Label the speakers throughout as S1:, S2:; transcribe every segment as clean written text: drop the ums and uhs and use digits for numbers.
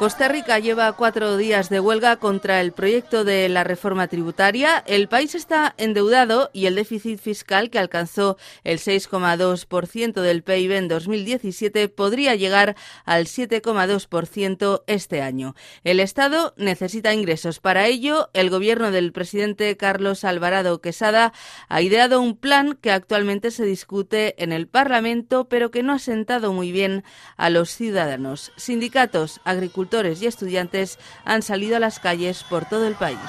S1: Costa Rica lleva 4 días de huelga contra el proyecto de la reforma tributaria. El país está endeudado y el déficit fiscal, que alcanzó el 6,2% del PIB en 2017, podría llegar al 7,2% este año. El Estado necesita ingresos. Para ello, el gobierno del presidente Carlos Alvarado Quesada ha ideado un plan que actualmente se discute en el Parlamento, pero que no ha sentado muy bien a los ciudadanos. Sindicatos, agricultores y estudiantes han salido a las calles por todo el país.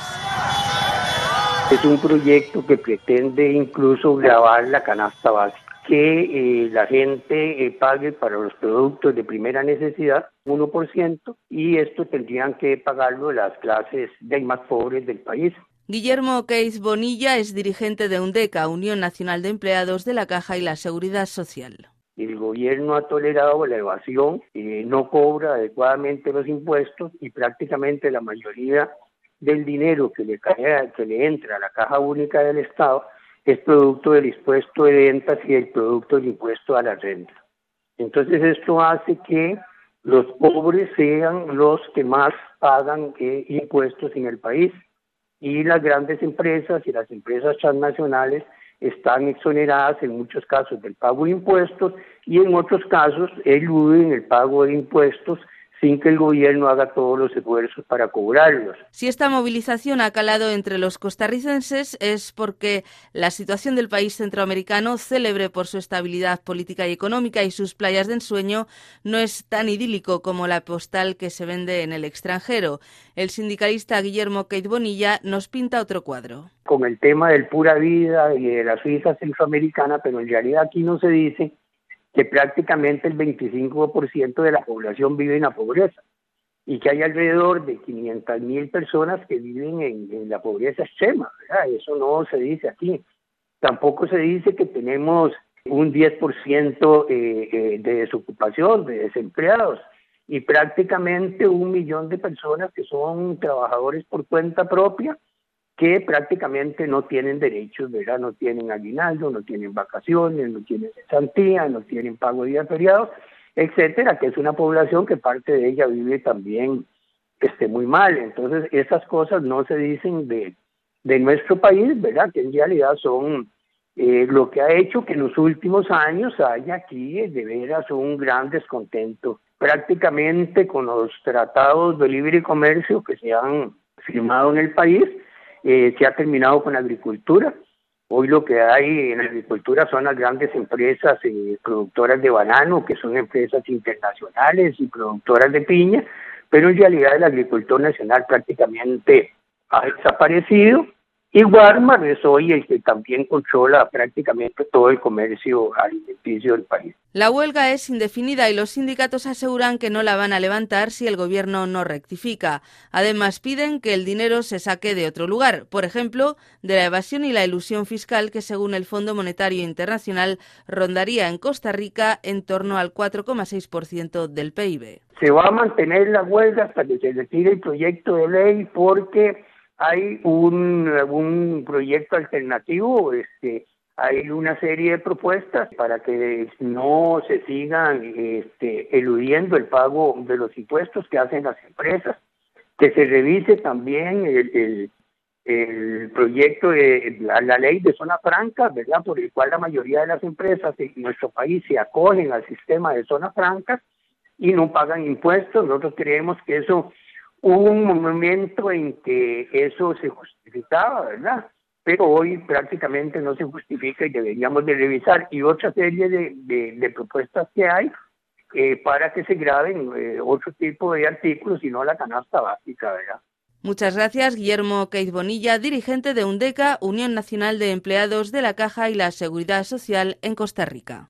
S2: Es un proyecto que pretende incluso gravar la canasta básica, que la gente pague para los productos de primera necesidad 1%, y esto tendrían que pagarlo las clases más pobres del país.
S1: Guillermo Keiz Bonilla es dirigente de UNDECA, Unión Nacional de Empleados de la Caja y la Seguridad Social.
S2: El gobierno ha tolerado la evasión, no cobra adecuadamente los impuestos y prácticamente la mayoría del dinero que le entra a la Caja Única del Estado es producto del impuesto de ventas y del producto del impuesto a la renta. Entonces esto hace que los pobres sean los que más pagan impuestos en el país, y las grandes empresas y las empresas transnacionales están exoneradas en muchos casos del pago de impuestos y en otros casos eluden el pago de impuestos sin que el gobierno haga todos los esfuerzos para cobrarlos.
S1: Si esta movilización ha calado entre los costarricenses es porque la situación del país centroamericano, célebre por su estabilidad política y económica y sus playas de ensueño, no es tan idílico como la postal que se vende en el extranjero. El sindicalista Guillermo Keiz Bonilla nos pinta otro cuadro.
S2: Con el tema del Pura Vida y de la Suiza centroamericana, pero en realidad aquí no se dice que prácticamente el 25% de la población vive en la pobreza y que hay alrededor de 500,000 personas que viven en la pobreza extrema, ¿verdad? Eso no se dice aquí. Tampoco se dice que tenemos un 10% de desocupación, de desempleados, y prácticamente 1 millón de personas que son trabajadores por cuenta propia, que prácticamente no tienen derechos, ¿verdad? No tienen aguinaldo, no tienen vacaciones, no tienen cesantía, no tienen pago de días feriados, etcétera, que es una población que parte de ella vive también muy mal. Entonces, esas cosas no se dicen de nuestro país, ¿verdad? Que en realidad son lo que ha hecho que en los últimos años haya aquí de veras un gran descontento, prácticamente con los tratados de libre comercio que se han firmado en el país. Se ha terminado con la agricultura. Hoy lo que hay en la agricultura son las grandes empresas productoras de banano, que son empresas internacionales, y productoras de piña, pero en realidad el agricultor nacional prácticamente ha desaparecido, y Walmart es hoy el que también controla prácticamente todo el comercio alimenticio del país.
S1: La huelga es indefinida y los sindicatos aseguran que no la van a levantar si el gobierno no rectifica. Además, piden que el dinero se saque de otro lugar, por ejemplo, de la evasión y la elusión fiscal, que según el Fondo Monetario Internacional rondaría en Costa Rica en torno al 4,6% del PIB.
S2: Se va a mantener la huelga hasta que se retire el proyecto de ley, porque hay un proyecto alternativo, hay una serie de propuestas para que no se sigan eludiendo el pago de los impuestos que hacen las empresas, que se revise también el proyecto de la ley de zona franca, ¿verdad?, por el cual la mayoría de las empresas en nuestro país se acogen al sistema de zona franca y no pagan impuestos. Nosotros creemos que eso hubo un momento en que eso se justificaba, ¿verdad?, pero hoy prácticamente no se justifica y deberíamos de revisar, y otra serie de propuestas que hay para que se graben otro tipo de artículos y no la canasta básica, ¿verdad?
S1: Muchas gracias, Guillermo Keiz Bonilla, dirigente de UNDECA, Unión Nacional de Empleados de la Caja y la Seguridad Social en Costa Rica.